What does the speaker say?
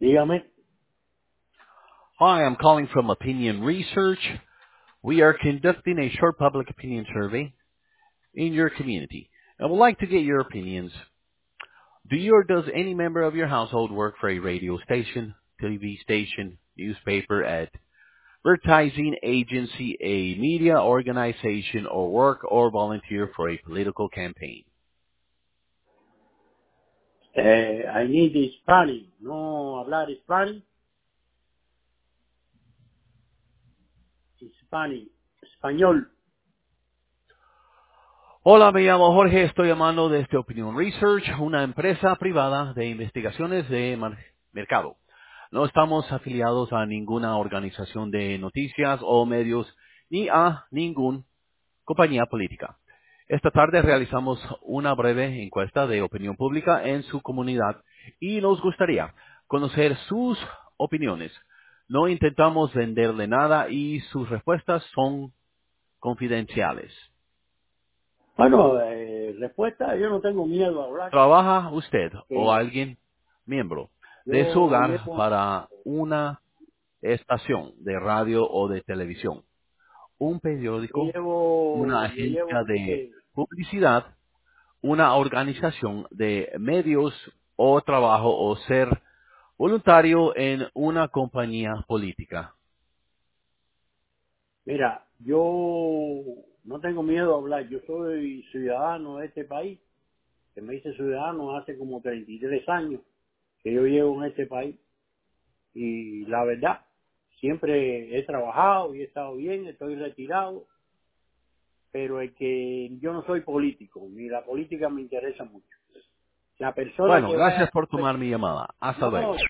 Dígame. Hi, I'm calling from Opinion Research. We are conducting a short public opinion survey in your community. I would like to get your opinions. Do you or does any member of your household work for a radio station, TV station, newspaper, advertising agency, a media organization, or work or volunteer for a political campaign? I need Spanish. No hablar Spanish. Spanish. Español. Hola, me llamo Jorge, estoy llamando desde Opinion Research, una empresa privada de investigaciones de mercado. No estamos afiliados a ninguna organización de noticias o medios ni a ninguna compañía política. Esta tarde realizamos una breve encuesta de opinión pública en su comunidad y nos gustaría conocer sus opiniones. No intentamos venderle nada y sus respuestas son confidenciales. Bueno, respuesta, yo no tengo miedo a hablar. ¿Trabaja usted o Que alguien miembro de su yo hogar llevo, para una estación de radio o de televisión, un yo periódico, una llevo, yo llevo, agencia de publicidad, una organización de medios o trabajo o ser voluntario en una compañía política? mira, yo no tengo miedo a hablar. Yo soy ciudadano de este país, que me hice ciudadano hace como 33 años que yo llevo en este país. Y la verdad, siempre he trabajado y he estado bien, estoy retirado, pero es que yo no soy político, ni la política me interesa mucho. La persona Bueno, que vaya, gracias por tomar mi llamada. Hasta luego. no,